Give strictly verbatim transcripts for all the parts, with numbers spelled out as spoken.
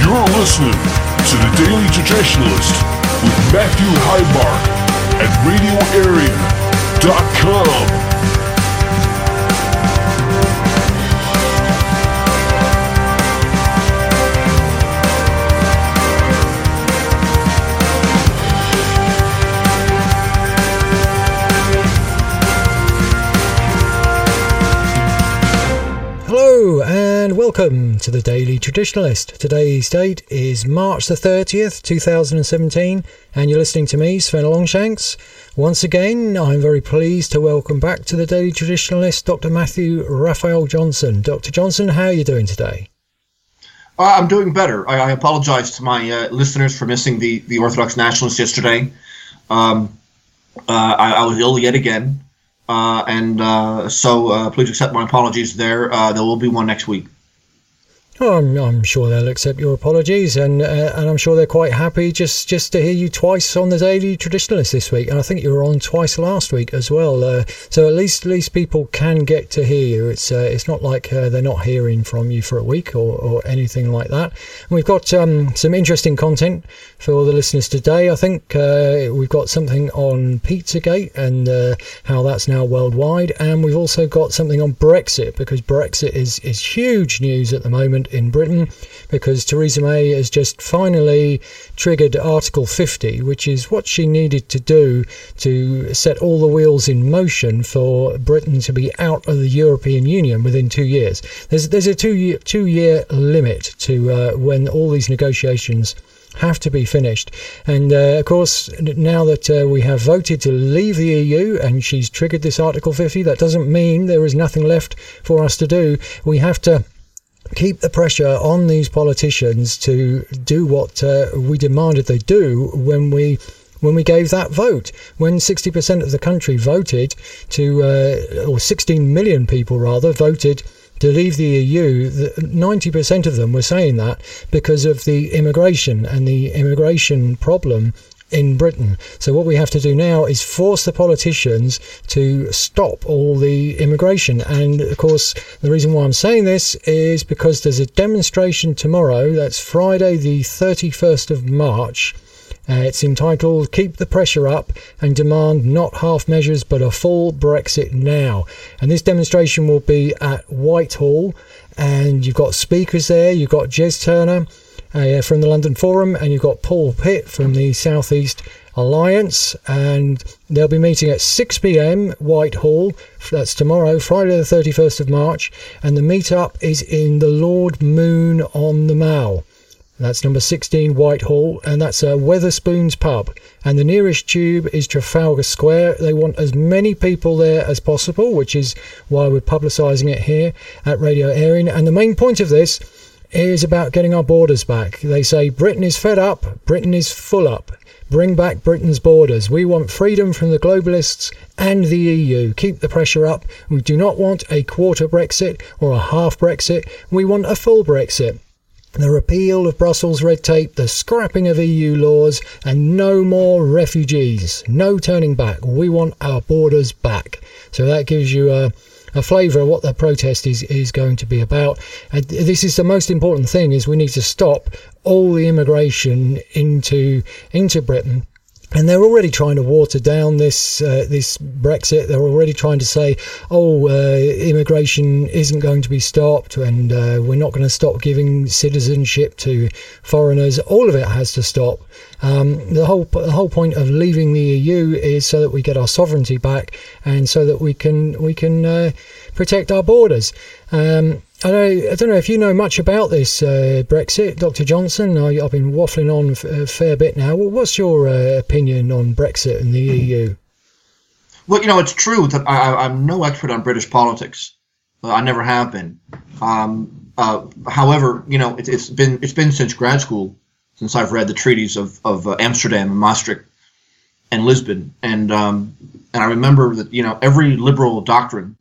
You're listening to The Daily Traditionalist with Matthew Heimark at radio area dot com. Hello and welcome to the Daily Traditionalist. Today's date is March the thirtieth, two thousand seventeen, and you're listening to me, Sven Longshanks. Once again, I'm very pleased to welcome back to the Daily Traditionalist Doctor Matthew Raphael Johnson. Doctor Johnson, how are you doing today? Uh, I'm doing better. I, I apologize to my uh, listeners for missing the, the Orthodox Nationalist yesterday. Um, uh, I, I was ill yet again. Uh, and uh, so uh, please accept my apologies there. Uh, there will be one next week. Oh, I'm, I'm sure they'll accept your apologies, and uh, and I'm sure they're quite happy just, just to hear you twice on the Daily Traditionalist this week. And I think you were on twice last week as well. Uh, so at least at least people can get to hear you. It's uh, it's not like uh, they're not hearing from you for a week or, or anything like that. And we've got um, some interesting content for all the listeners today. I think uh, we've got something on Pizzagate and uh, how that's now worldwide, and we've also got something on Brexit, because Brexit is is huge news at the moment in Britain, because Theresa May has just finally triggered Article fifty, which is what she needed to do to set all the wheels in motion for Britain to be out of the European Union within two years. There's there's a two year two year limit to uh, when all these negotiations have to be finished. And uh, of course, now that uh, we have voted to leave the E U and she's triggered this Article fifty, that doesn't mean there is nothing left for us to do. We have to keep the pressure on these politicians to do what uh, we demanded they do when we when we gave that vote. When sixty percent of the country voted to, uh, or sixteen million people rather, voted to leave the E U, ninety percent of them were saying that because of the immigration and the immigration problem in Britain. So what we have to do now is force the politicians to stop all the immigration. And of course, the reason why I'm saying this is because there's a demonstration tomorrow. That's Friday the thirty-first of March. Uh, it's entitled "Keep the Pressure Up and Demand Not Half Measures but a Full Brexit Now." And this demonstration will be at Whitehall, and you've got speakers there. You've got Jez Turner Uh, from the London Forum, and you've got Paul Pitt from the South East Alliance, and they'll be meeting at six p.m. Whitehall. That's tomorrow, Friday the thirty-first of March, and the meet-up is in the Lord Moon on the Mall. That's number sixteen Whitehall, and that's uh, Wetherspoons Pub, and the nearest tube is Trafalgar Square. They want as many people there as possible, which is why we're publicising it here at Radio Erin. And the main point of this is about getting our borders back. They say Britain is fed up, Britain is full up. Bring back Britain's borders. We want freedom from the globalists and the E U. Keep the pressure up. We do not want a quarter Brexit or a half Brexit. We want a full Brexit. The repeal of Brussels red tape, the scrapping of E U laws, and no more refugees. No turning back. We want our borders back. So that gives you a a flavour of what the protest is, is going to be about. And this is the most important thing, is we need to stop all the immigration into into Britain. And they're already trying to water down this uh, this Brexit. They're already trying to say, oh, uh, immigration isn't going to be stopped, and uh, we're not going to stop giving citizenship to foreigners. All of it has to stop. Um, the whole the whole point of leaving the E U is so that we get our sovereignty back, and so that we can we can uh, protect our borders. Um, I don't, I don't know if you know much about this uh, Brexit, Doctor Johnson. I, I've been waffling on a fair bit now. What's your uh, opinion on Brexit and the E U? Well, you know, it's true that I, I'm no expert on British politics. Uh, I never have been. Um, uh, however, you know, it, it's been it's been since grad school since I've read the treaties of of uh, Amsterdam and Maastricht and Lisbon, and um, and I remember that, you know, every liberal doctrine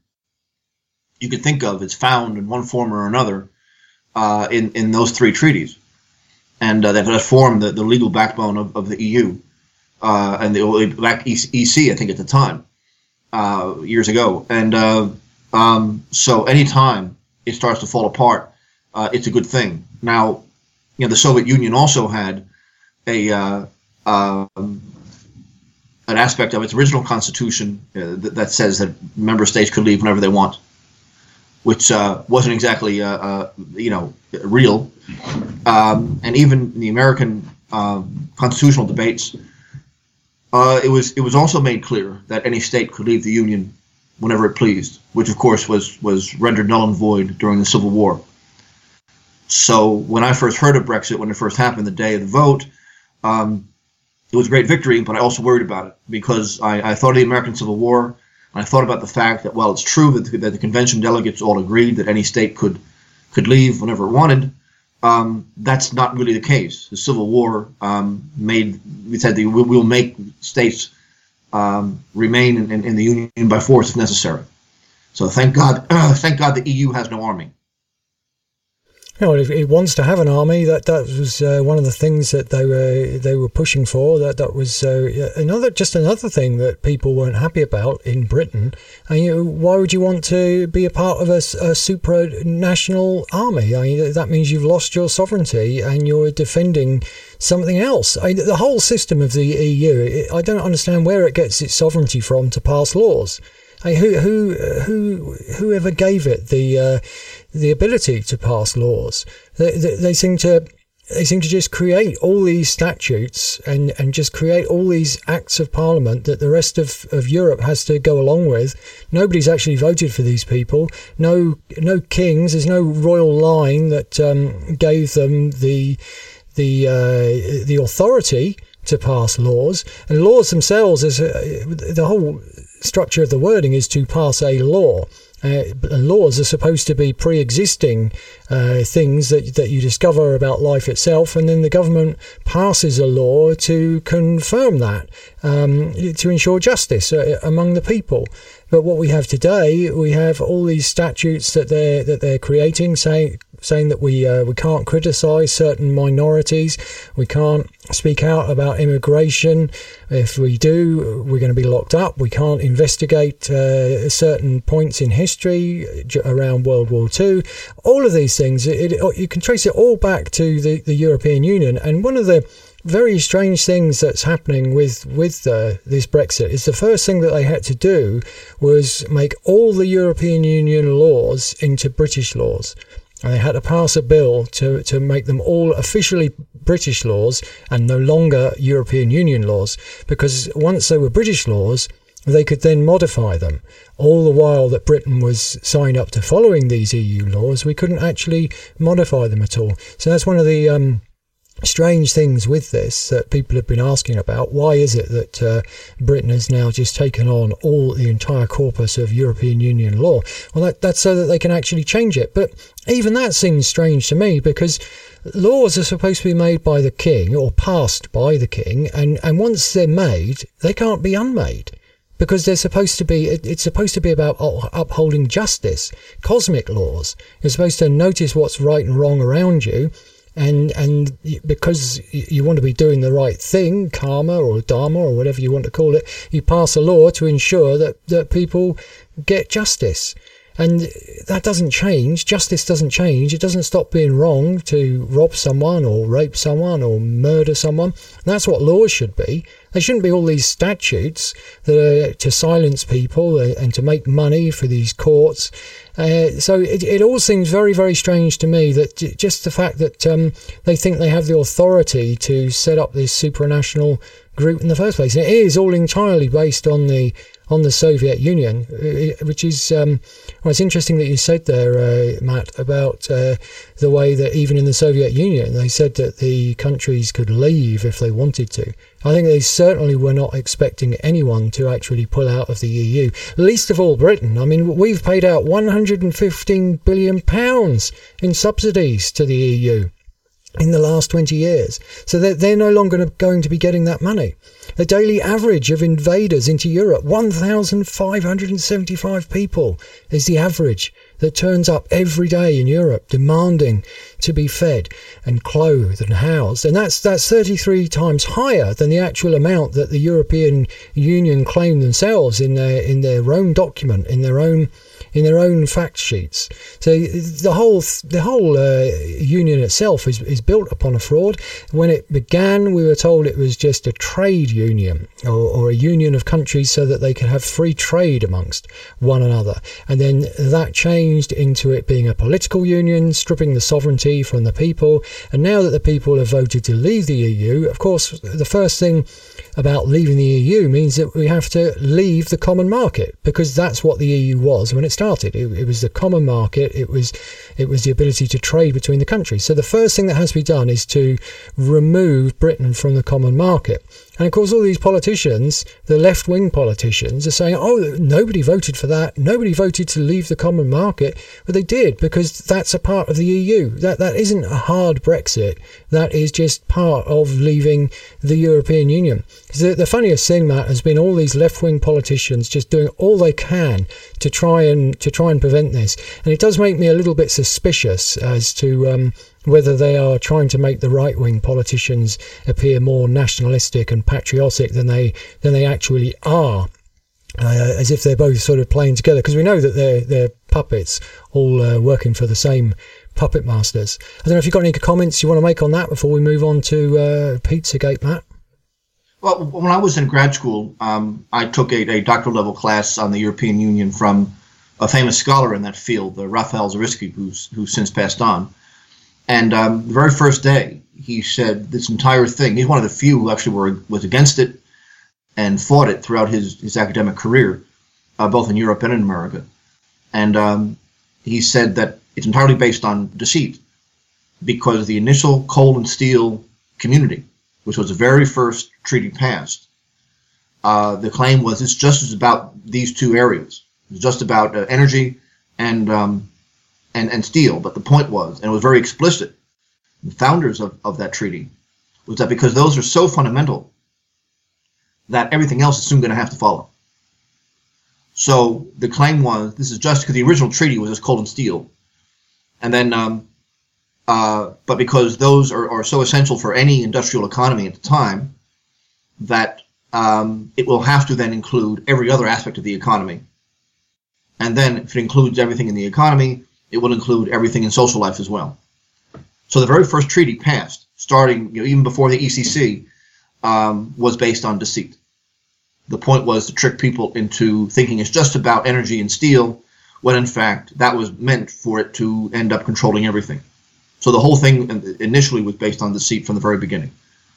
you could think of is found in one form or another uh, in in those three treaties, and uh, that has formed the, the legal backbone of, of the E U uh, and the back E C, I think, at the time, uh, years ago. And uh, um, so anytime it starts to fall apart, uh, it's a good thing. Now, you know, the Soviet Union also had a uh, um, an aspect of its original constitution uh, that, that says that member states could leave whenever they want, which uh, wasn't exactly uh, uh, you know real. Um, and even in the American uh, constitutional debates, uh, it was it was also made clear that any state could leave the Union whenever it pleased, which of course was was rendered null and void during the Civil War. So when I first heard of Brexit, when it first happened, the day of the vote, um, it was a great victory, but I also worried about it because I, I thought of the American Civil War, and I thought about the fact that while it's true that the, that the convention delegates all agreed that any state could could leave whenever it wanted, um, that's not really the case. The Civil War um, made we said that we will make states um, remain in, in, in the Union by force if necessary. So thank God, uh, thank God the E U has no army. You know, if it wants to have an army, that that was uh, one of the things that they were they were pushing for. That that was uh, another just another thing that people weren't happy about in Britain. And you know, why would you want to be a part of a, a supranational army? I mean, that means you've lost your sovereignty and you're defending something else. I mean, the whole system of the E U, I don't understand where it gets its sovereignty from to pass laws. I mean, who who who whoever gave it the uh, the ability to pass laws? They, they, they seem to they seem to just create all these statutes and, and just create all these acts of parliament that the rest of, of Europe has to go along with. Nobody's actually voted for these people. No no kings. There's no royal line that um, gave them the the uh, the authority to pass laws. And laws themselves, is uh, the whole structure of the wording is to pass a law. Uh, laws are supposed to be pre-existing uh, things that that you discover about life itself, and then the government passes a law to confirm that, um, to ensure justice uh, among the people. But what we have today, we have all these statutes that they're that they're creating, saying saying that we uh, we can't criticise certain minorities, we can't speak out about immigration. If we do, we're going to be locked up. We can't investigate uh, certain points in history around World War Two. All of these things, it, it, you can trace it all back to the, the European Union. And one of the very strange things that's happening with with uh, this Brexit is the first thing that they had to do was make all the European Union laws into British laws. And they had to pass a bill to, to make them all officially British laws and no longer European Union laws, because once they were British laws, they could then modify them. All the while that Britain was signed up to following these E U laws, we couldn't actually modify them at all. So that's one of the um, strange things with this that people have been asking about. Why is it that uh, Britain has now just taken on all the entire corpus of European Union law? Well, that, that's so that they can actually change it. But even that seems strange to me, because laws are supposed to be made by the king or passed by the king, and, and once they're made, they can't be unmade. Because they're supposed to be, it's supposed to be about upholding justice, cosmic laws. You're supposed to notice what's right and wrong around you, and and because you want to be doing the right thing, karma or dharma or whatever you want to call it, you pass a law to ensure that, that people get justice. And that doesn't change. Justice doesn't change. It doesn't stop being wrong to rob someone or rape someone or murder someone. That's what laws should be. There shouldn't be all these statutes that are to silence people and to make money for these courts. Uh, so it, it all seems very, very strange to me that just the fact that um, they think they have the authority to set up this supranational group in the first place. And it is all entirely based on the on the Soviet Union, which is, um, well, it's interesting that you said there, uh, Matt, about uh, the way that even in the Soviet Union, they said that the countries could leave if they wanted to. I think they certainly were not expecting anyone to actually pull out of the E U, least of all Britain. I mean, we've paid out one hundred fifteen billion pounds in subsidies to the E U in the last twenty years. So they're, they're no longer going to be getting that money. The daily average of invaders into Europe, one thousand five hundred seventy-five people is the average that turns up every day in Europe demanding to be fed and clothed and housed. And that's that's thirty-three times higher than the actual amount that the European Union claim themselves in their in their own document, in their own in their own fact sheets. So the whole the whole uh, union itself is, is built upon a fraud. When it began, we were told it was just a trade union or, or a union of countries so that they could have free trade amongst one another. And then that changed into it being a political union, stripping the sovereignty from the people. And now that the people have voted to leave the E U, of course, the first thing about leaving the E U means that we have to leave the common market, because that's what the E U was when it started. It, it was the common market. It was it was the ability to trade between the countries. So the first thing that has to be done is to remove Britain from the common market. And of course, all these politicians, the left-wing politicians, are saying, oh, nobody voted for that. Nobody voted to leave the common market. But they did, because that's a part of the E U. That That isn't a hard Brexit. That is just part of leaving the European Union. The, the funniest thing, Matt, has been all these left-wing politicians just doing all they can to try and to try and prevent this. And it does make me a little bit suspicious as to um, whether they are trying to make the right-wing politicians appear more nationalistic and patriotic than they than they actually are, uh, as if they're both sort of playing together. Because we know that they're they're puppets, all uh, working for the same puppet masters. I don't know if you've got any comments you want to make on that before we move on to uh, Pizzagate, Matt. Well, when I was in grad school, um, I took a, a doctoral level class on the European Union from a famous scholar in that field, uh, Raphael Zariski, who's who's since passed on. And um, the very first day, he said this entire thing. He's one of the few who actually were was against it and fought it throughout his, his academic career, uh, both in Europe and in America. And um, he said that it's entirely based on deceit, because the initial coal and steel community, which was the very first treaty passed, uh, the claim was it's just about these two areas. It's just about uh, energy and um, and and steel. But the point was, and it was very explicit, the founders of, of that treaty, was that because those are so fundamental, that everything else is soon going to have to follow. So the claim was, this is just because the original treaty was just coal and steel. And then, um, uh, but because those are, are so essential for any industrial economy at the time, that um, it will have to then include every other aspect of the economy. And then if it includes everything in the economy, it will include everything in social life as well. So the very first treaty passed, starting you know, even before the E C C, um, was based on deceit. The point was to trick people into thinking it's just about energy and steel, when in fact that was meant for it to end up controlling everything. So the whole thing initially was based on deceit from the very beginning.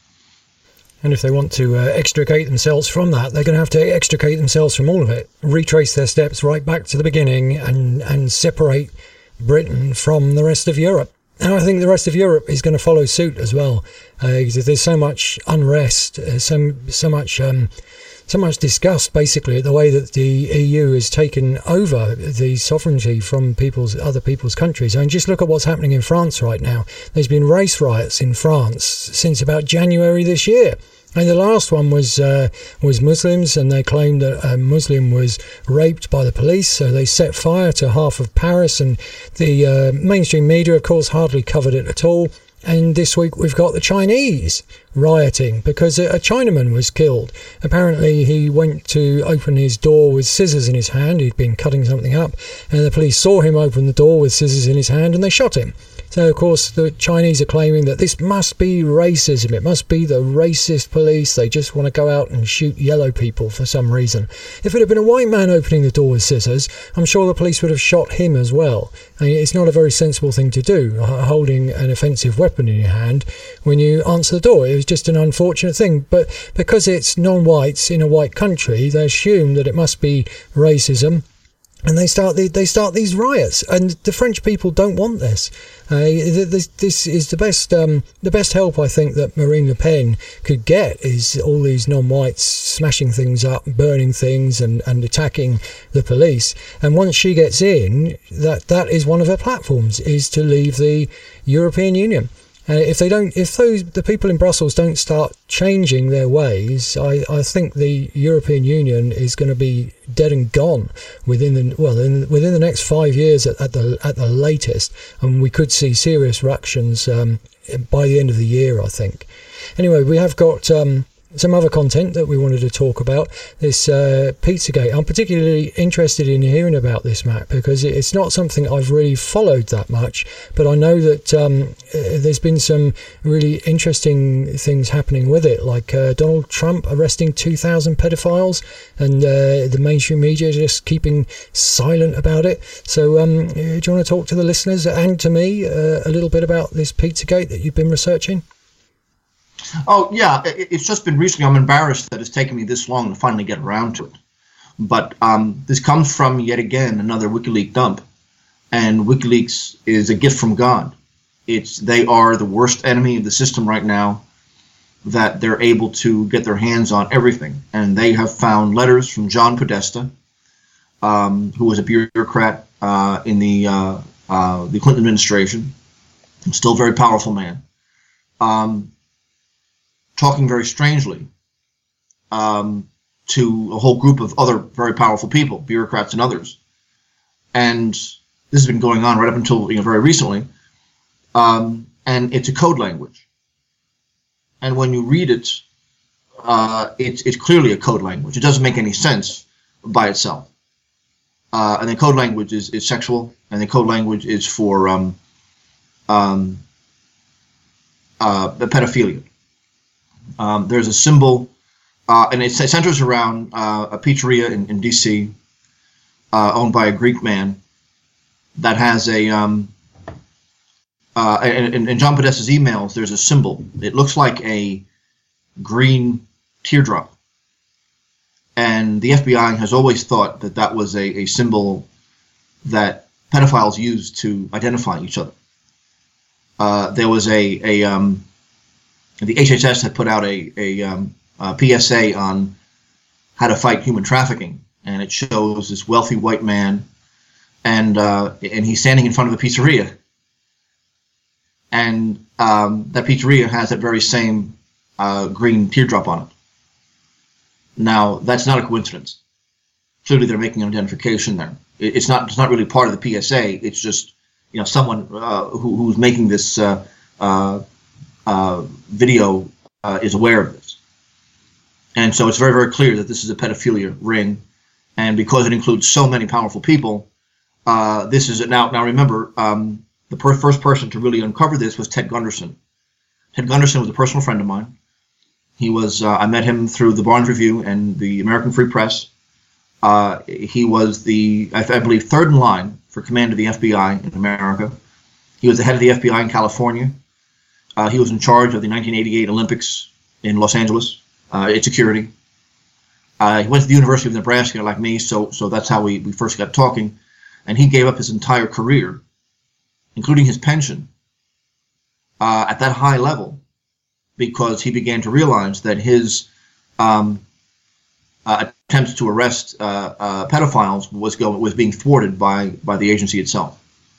And if they want to uh, extricate themselves from that, they're going to have to extricate themselves from all of it, retrace their steps right back to the beginning, and, and separate Britain from the rest of Europe. And I think the rest of Europe is going to follow suit as well. Uh, there's so much unrest, uh, so, so much... Um, So much disgust, basically, at the way that the E U has taken over the sovereignty from people's other people's countries. I mean, just look at what's happening in France right now. There's been race riots in France since about January this year. And the last one was uh, was Muslims, and they claimed that a Muslim was raped by the police, so they set fire to half of Paris. And the uh, mainstream media, of course, hardly covered it at all. And this week we've got the Chinese rioting because a Chinaman was killed. Apparently he went to open his door with scissors in his hand. He'd been cutting something up, and the police saw him open the door with scissors in his hand, and they shot him. So, of course, the Chinese are claiming that this must be racism. It must be the racist police. They just want to go out and shoot yellow people for some reason. If it had been a white man opening the door with scissors, I'm sure the police would have shot him as well. I mean, it's not a very sensible thing to do, holding an offensive weapon in your hand when you answer the door. It was just an unfortunate thing. But because it's non-whites in a white country, they assume that it must be racism. And they start the, they start these riots, and the French people don't want this. Uh, this, this is the best um, the best help I think that Marine Le Pen could get is all these non-whites smashing things up, burning things, and, and attacking the police. And once she gets in, that that is one of her platforms, is to leave the European Union. Uh, if they don't, if those the people in Brussels don't start changing their ways, I, I think the European Union is going to be dead and gone within the well in, within the next five years at, at the at the latest, and we could see serious ructions um, by the end of the year, I think. Anyway, we have got um, some other content that we wanted to talk about, this uh, Pizzagate. I'm particularly interested in hearing about this, Matt, because it's not something I've really followed that much, but I know that um, there's been some really interesting things happening with it, like uh, Donald Trump arresting two thousand pedophiles, and uh, the mainstream media just keeping silent about it. So um, do you want to talk to the listeners and to me uh, a little bit about this Pizzagate that you've been researching? Oh, yeah, it's just been recently. I'm embarrassed that it's taken me this long to finally get around to it. But um, this comes from, yet again, another WikiLeaks dump. And WikiLeaks is a gift from God. It's They are the worst enemy of the system right now, that they're able to get their hands on everything. And they have found letters from John Podesta, um, who was a bureaucrat uh, in the, uh, uh, the Clinton administration, still a very powerful man. Um, talking very strangely um, to a whole group of other very powerful people, bureaucrats and others. And this has been going on right up until you know very recently. Um, and it's a code language. And when you read it, uh, it's, it's clearly a code language. It doesn't make any sense by itself. Uh, and the code language is, is sexual, and the code language is for um, um, uh, pedophilia. Um, there's a symbol, uh, and it centers around uh, a pizzeria in, in D C uh, owned by a Greek man that has a, um, uh, in, in John Podesta's emails, there's a symbol. It looks like a green teardrop. And the F B I has always thought that that was a, a symbol that pedophiles use to identify each other. Uh, there was a, a um, the H H S had put out a, a, um, a P S A on how to fight human trafficking, and it shows this wealthy white man, and uh, and he's standing in front of a pizzeria, and um, that pizzeria has that very same uh, green teardrop on it. Now, that's not a coincidence. Clearly, they're making an identification there. It, it's not it's not really part of the P S A. It's just you know someone uh, who, who's making this. Uh, uh, Uh, video uh, is aware of this. And so it's very, very clear that this is a pedophilia ring. And because it includes so many powerful people, uh, this is it. Now, now remember, um, the per- first person to really uncover this was Ted Gunderson. Ted Gunderson was a personal friend of mine. He was, uh, I met him through the Barnes Review and the American Free Press. Uh, he was the, I, I believe, third in line for command of the F B I in America. He was the head of the F B I in California. Uh, he was in charge of the nineteen eighty-eight Olympics in Los Angeles, uh, its security. Uh, he went to the University of Nebraska like me, so so that's how we, we first got talking. And he gave up his entire career, including his pension, uh, at that high level, because he began to realize that his um, uh, attempts to arrest uh, uh, pedophiles was going was being thwarted by by the agency itself.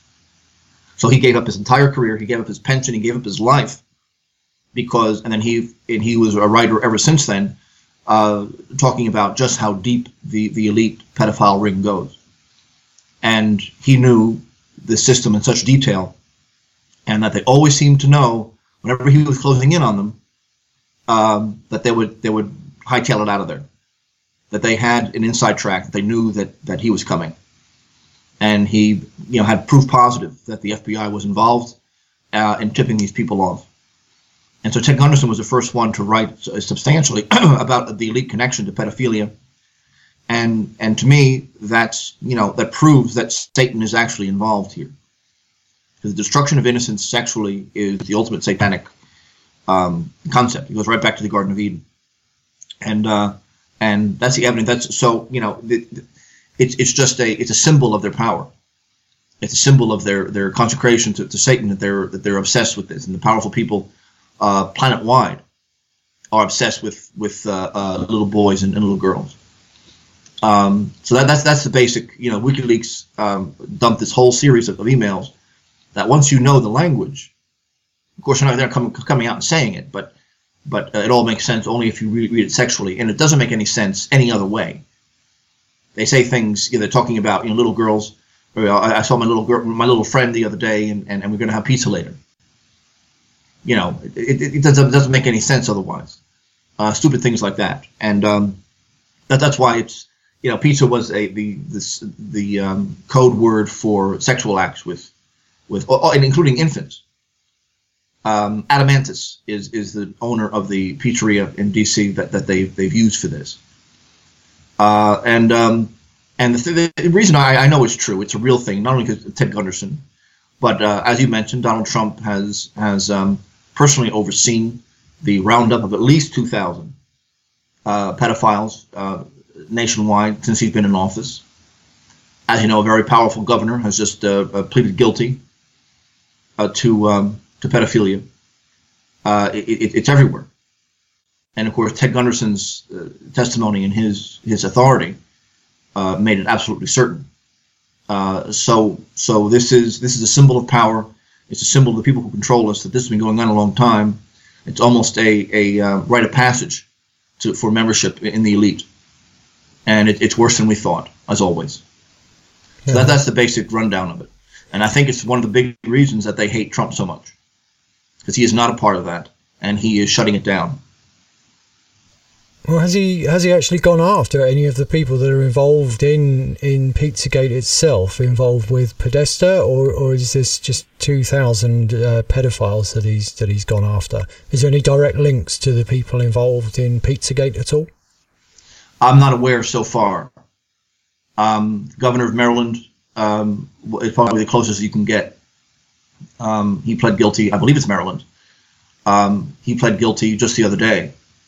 So he gave up his entire career. He gave up his pension. He gave up his life because, and then he and he was a writer ever since then, uh, talking about just how deep the, the elite pedophile ring goes. And he knew the system in such detail, and that they always seemed to know whenever he was closing in on them, um, that they would they would hightail it out of there. That they had an inside track. That they knew that that he was coming. And he, you know, had proof positive that the F B I was involved uh, in tipping these people off. And so Ted Gunderson was the first one to write substantially about the elite connection to pedophilia. And and to me, that's, you know, that proves that Satan is actually involved here. The destruction of innocence sexually is the ultimate satanic um, concept. It goes right back to the Garden of Eden. And uh, and that's the evidence. That's so, you know, the, the, It's it's just a it's a symbol of their power. It's a symbol of their, their consecration to, to Satan, that they're that they're obsessed with this, and the powerful people, uh, planet wide, are obsessed with with uh, uh, little boys and, and little girls. Um, so that, that's that's the basic. You know, WikiLeaks um, dumped this whole series of, of emails. That once you know the language, of course, they're not they're coming coming out and saying it, but but uh, it all makes sense only if you read, read it sexually, and it doesn't make any sense any other way. They say things, you know, they're talking about, you know, little girls. Or, uh, I saw my little girl, my little friend the other day, and, and, and we're going to have pizza later. You know, it, it, it doesn't, doesn't make any sense otherwise. uh, stupid things like that. And um, that that's why it's, you know, pizza was a the this, the um, code word for sexual acts with with oh, and including infants. Um, Adamantis is is the owner of the pizzeria in D C that that they they've used for this. Uh, and um, and the, th- the reason I, I know it's true, it's a real thing, not only because Ted Gunderson, but uh, as you mentioned, Donald Trump has has um, personally overseen the roundup of at least two thousand uh, pedophiles uh, nationwide since he's been in office. As you know, a very powerful governor has just uh, uh, pleaded guilty uh, to um, to pedophilia. Uh, it, it, it's everywhere. And of course, Ted Gunderson's uh, testimony and his his authority uh, made it absolutely certain. Uh, so so this is this is a symbol of power. It's a symbol of the people who control us. That this has been going on a long time. It's almost a a uh, rite of passage to for membership in the elite, and it, it's worse than we thought, as always. So yeah. that that's the basic rundown of it. And I think it's one of the big reasons that they hate Trump so much, because he is not a part of that, and he is shutting it down. Well, has he has he actually gone after any of the people that are involved in, in Pizzagate itself, involved with Podesta, or, or is this just two thousand uh, pedophiles that he's that he's gone after? Is there any direct links to the people involved in Pizzagate at all? I'm not aware so far. Um, Governor of Maryland um, is probably the closest you can get. Um, he pled guilty. I believe it's Maryland. Um, he pled guilty just the other day.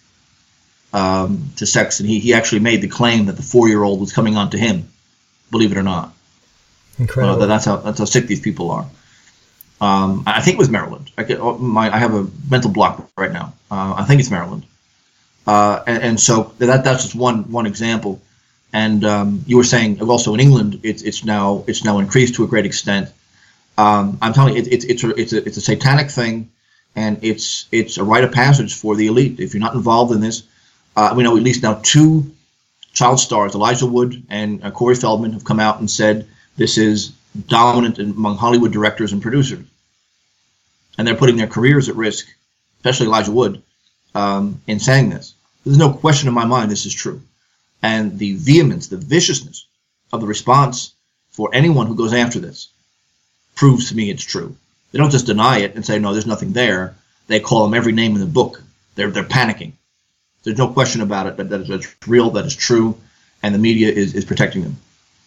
Um, to sex, and he, he actually made the claim that the four-year-old was coming on to him, believe it or not. Incredible. Uh, that's how that's how sick these people are. Um, I think it was Maryland. I, get, my, I have a mental block right now. Uh, I think it's Maryland. Uh, and, and so that that's just one one example. And um, you were saying also in England, it's it's now it's now increased to a great extent. Um, I'm telling you, it, it, it's a, it's a it's a satanic thing, and it's it's a rite of passage for the elite. If you're not involved in this. Uh, we know at least now two child stars, Elijah Wood and uh, Corey Feldman, have come out and said this is dominant among Hollywood directors and producers. And they're putting their careers at risk, especially Elijah Wood, um, in saying this. There's no question in my mind this is true. And the vehemence, the viciousness of the response for anyone who goes after this proves to me it's true. They don't just deny it and say, no, there's nothing there. They call them every name in the book. They're, they're panicking. There's no question about it that that is real, that is true, and the media is, is protecting them.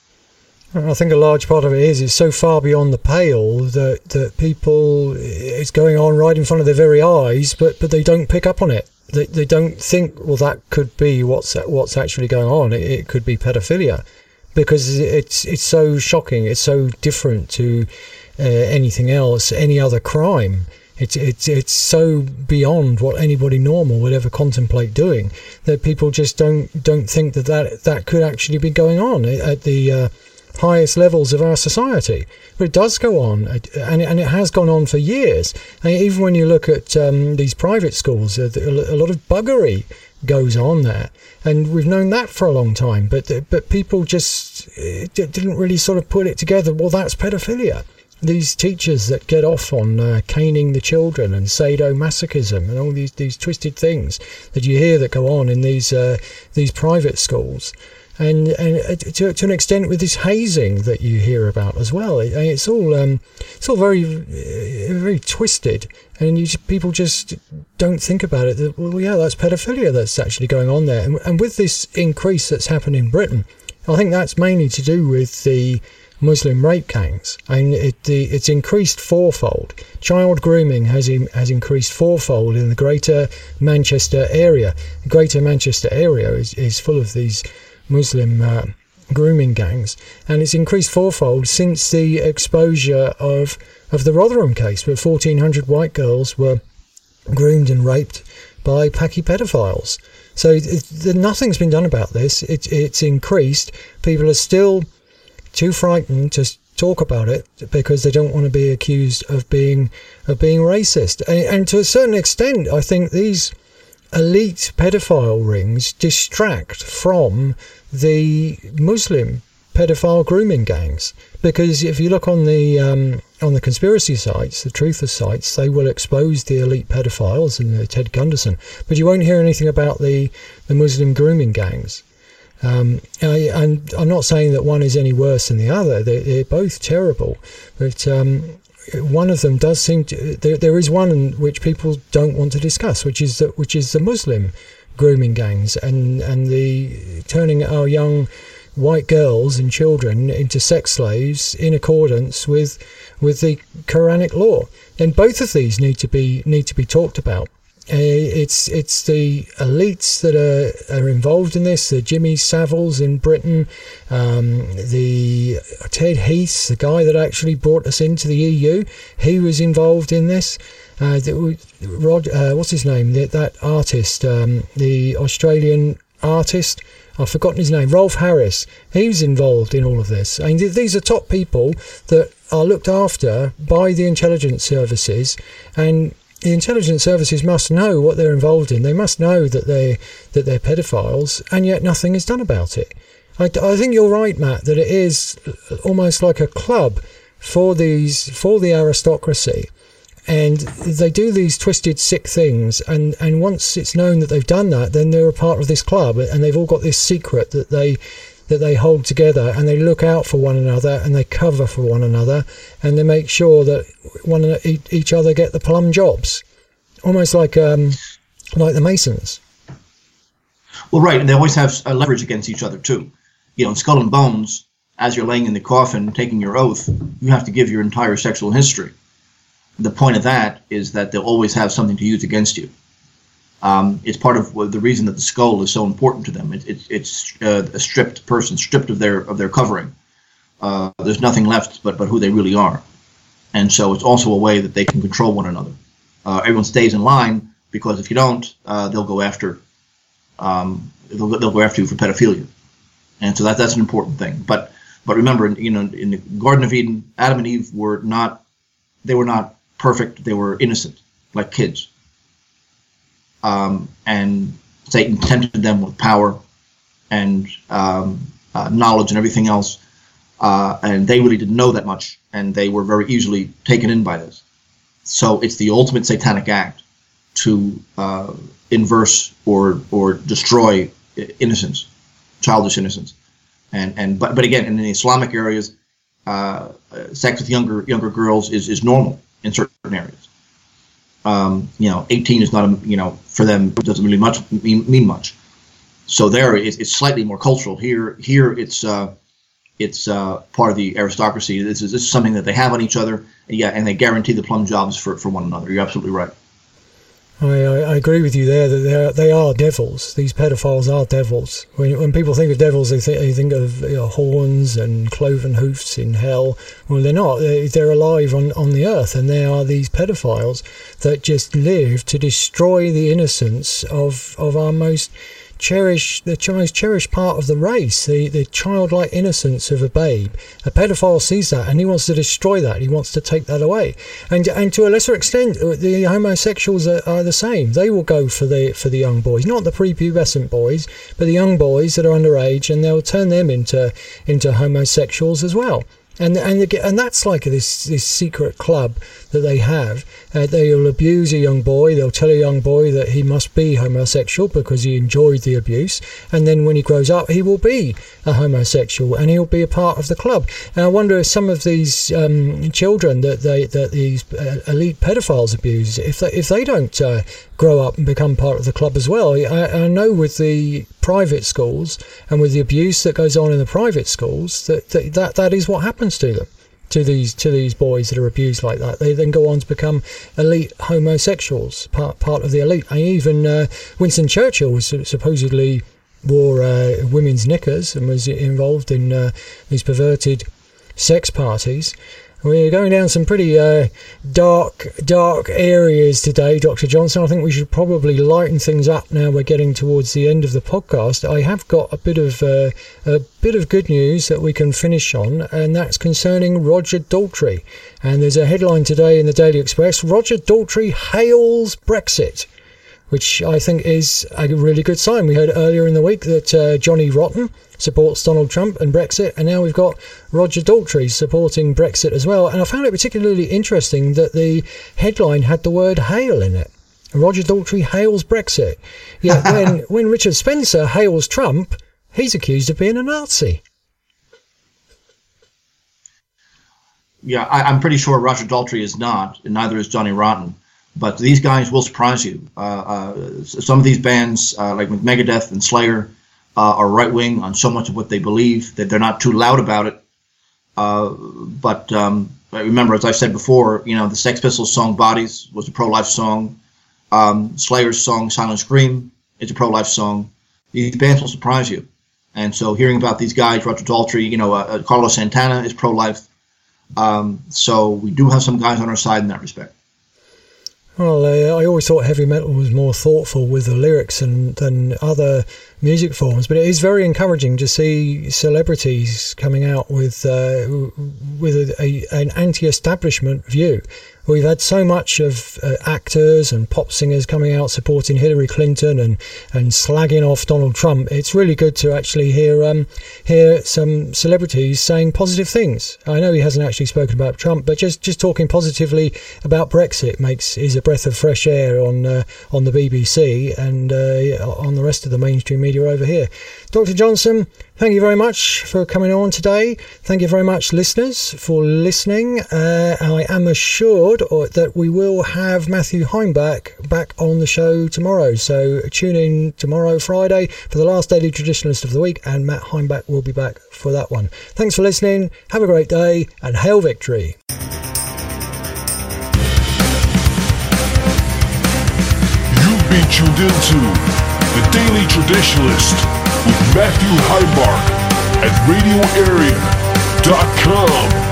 I think a large part of it is it's so far beyond the pale that, that people, it's going on right in front of their very eyes, but, but they don't pick up on it. They they don't think, well, that could be what's what's actually going on. It, it could be pedophilia, because it's it's so shocking. It's so different to uh, anything else, any other crime. It's it's it's so beyond what anybody normal would ever contemplate doing that people just don't don't think that that, that could actually be going on at the uh, highest levels of our society. But it does go on, and and it has gone on for years. And even when you look at um, these private schools, a lot of buggery goes on there, and we've known that for a long time. But but people just didn't really sort of put it together. Well, that's pedophilia. These teachers that get off on uh, caning the children and sadomasochism and all these, these twisted things that you hear that go on in these uh, these private schools, and and to, to an extent with this hazing that you hear about as well. It, it's all um, it's all very very twisted, and you just, people just don't think about it. That, well, yeah, that's pedophilia that's actually going on there, and, and with this increase that's happened in Britain, I think that's mainly to do with the Muslim rape gangs. I mean, it, the, it's increased fourfold. Child grooming has in, has increased fourfold in the Greater Manchester area. The Greater Manchester area is, is full of these Muslim uh, grooming gangs, and it's increased fourfold since the exposure of of the Rotherham case, where fourteen hundred white girls were groomed and raped by Paki pedophiles. So it, it, nothing's been done about this. It, it's increased. People are still too frightened to talk about it because they don't want to be accused of being of being racist. And, and to a certain extent, I think these elite pedophile rings distract from the Muslim pedophile grooming gangs. Because if you look on the um, on the conspiracy sites, the truther sites, they will expose the elite pedophiles and uh, Ted Gunderson, but you won't hear anything about the, the Muslim grooming gangs. Um, I, and I'm not saying that one is any worse than the other. They're, they're both terrible, but um, one of them does seem to. There, there is one which people don't want to discuss, which is the, which is the Muslim grooming gangs and and the turning our young white girls and children into sex slaves in accordance with with the Quranic law. And both of these need to be need to be talked about. Uh, it's it's the elites that are, are involved in this, the Jimmy Saviles in Britain, um, the Ted Heath, the guy that actually brought us into the E U, he was involved in this. Uh, the, Rod, uh, what's his name? The, that artist, um, the Australian artist, I've forgotten his name, Rolf Harris. He was involved in all of this. I mean, these are top people that are looked after by the intelligence services, and the intelligence services must know what they're involved in. They must know that they that they're pedophiles, and yet nothing is done about it. I, I think you're right, Matt, that it is almost like a club for these for the aristocracy, and they do these twisted, sick things. And, and once it's known that they've done that, then they're a part of this club, and they've all got this secret that they that they hold together, and they look out for one another, and they cover for one another, and they make sure that one each other get the plum jobs, almost like um, like the Masons. Well, right, and they always have a leverage against each other too. You know, in Skull and Bones, as you're laying in the coffin taking your oath, you have to give your entire sexual history. The point of that is that they'll always have something to use against you. Um, it's part of the reason that the skull is so important to them. It, it, it's uh, a stripped person, stripped of their of their covering. Uh, there's nothing left but, but who they really are. And so it's also a way that they can control one another. Uh, everyone stays in line, because if you don't, uh, they'll go after um, they'll, they'll go after you for pedophilia. And so that that's an important thing. But but remember, you know, in the Garden of Eden, Adam and Eve were not they were not perfect. They were innocent, like kids. Um, and Satan tempted them with power and um, uh, knowledge and everything else, uh, and they really didn't know that much, and they were very easily taken in by this. So it's the ultimate satanic act to uh, inverse or or destroy innocence, childish innocence, and and but but again, in the Islamic areas, uh, sex with younger younger girls is is normal in certain areas. Um, you know, eighteen is not, a, you know, for them, it doesn't really much mean, mean much. So there, it's, it's slightly more cultural. Here, here it's uh, it's uh, part of the aristocracy. This is this is something that they have on each other, and yeah, and they guarantee the plum jobs for, for one another. You're absolutely right. I, I agree with you there that they are, they are devils. These pedophiles are devils. When when people think of devils, they think, they think of, you know, horns and cloven hoofs in hell. Well, they're not. They're alive on, on the earth, and they are these pedophiles that just live to destroy the innocence of, of our most cherished, the most cherished part of the race, the, the childlike innocence of a babe. A pedophile sees that, and he wants to destroy that. He wants to take that away. And and to a lesser extent, the homosexuals are, are the same. They will go for the for the young boys, not the prepubescent boys, but the young boys that are underage, and they'll turn them into into homosexuals as well. And and and that's like this this secret club that they have. Uh, they'll abuse a young boy. They'll tell a young boy that he must be homosexual because he enjoyed the abuse. And then when he grows up, he will be a homosexual, and he'll be a part of the club. And I wonder if some of these um, children that they that these uh, elite pedophiles abuse, if they, if they don't uh, grow up and become part of the club as well. I, I know with the private schools and with the abuse that goes on in the private schools, that that that, that is what happens to them. To these to these boys that are abused like that, they then go on to become elite homosexuals, part part of the elite. And even uh, Winston Churchill was supposedly wore uh, women's knickers and was involved in uh, these perverted sex parties. We're going down some pretty uh, dark, dark areas today, Doctor Johnson. I think we should probably lighten things up now. We're getting towards the end of the podcast. I have got a bit of uh, a bit of good news that we can finish on, and that's concerning Roger Daltrey. And there's a headline today in the Daily Express: Roger Daltrey hails Brexit. which I think is a really good sign. We heard earlier in the week that uh, Johnny Rotten supports Donald Trump and Brexit, and now we've got Roger Daltrey supporting Brexit as well. And I found it particularly interesting that the headline had the word hail in it. Roger Daltrey hails Brexit. Yet when, when Richard Spencer hails Trump, he's accused of being a Nazi. Yeah, I, I'm pretty sure Roger Daltrey is not, and neither is Johnny Rotten. But these guys will surprise you. Uh, uh, some of these bands, uh, like Megadeth and Slayer, uh, are right-wing on so much of what they believe that they're not too loud about it. Uh, but um, remember, as I said before, you know, the Sex Pistols song "Bodies" was a pro-life song. Um, Slayer's song "Silent Scream" is a pro-life song. These bands will surprise you. And so, hearing about these guys, Roger Daltrey, you know, uh, Carlos Santana is pro-life. Um, so we do have some guys on our side in that respect. Well, uh, I always thought heavy metal was more thoughtful with the lyrics and, than other music forms, but it is very encouraging to see celebrities coming out with uh, with a, a, an anti-establishment view. We've had so much of uh, actors and pop singers coming out supporting Hillary Clinton and, and slagging off Donald Trump. It's really good to actually hear um, hear some celebrities saying positive things. I know he hasn't actually spoken about Trump, but just, just talking positively about Brexit makes is a breath of fresh air on uh, on the B B C and uh, on the rest of the mainstream media over here. Doctor Johnson, thank you very much for coming on today. Thank you very much, listeners, for listening. Uh, I am assured or, that we will have Matthew Heimbach back on the show tomorrow. So tune in tomorrow, Friday, for the last Daily Traditionalist of the week, and Matt Heimbach will be back for that one. Thanks for listening. Have a great day, and hail victory. You've been tuned into The Daily Traditionalist with Matthew Heimbach at radio area dot com.